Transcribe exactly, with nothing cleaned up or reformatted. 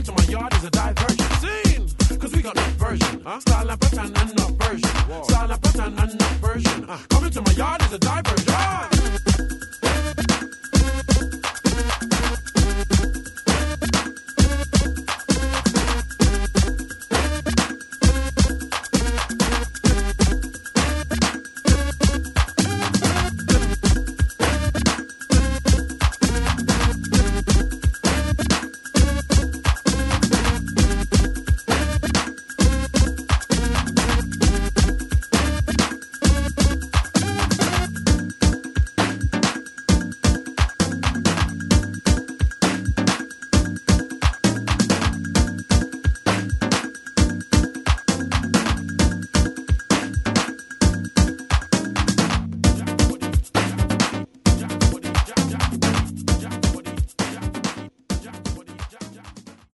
Coming to my yard is a diversion. Scene! Cause we got no version. Huh? Style and pattern and not version. Whoa. Style and pattern and not version. Uh, coming to my yard is a diversion.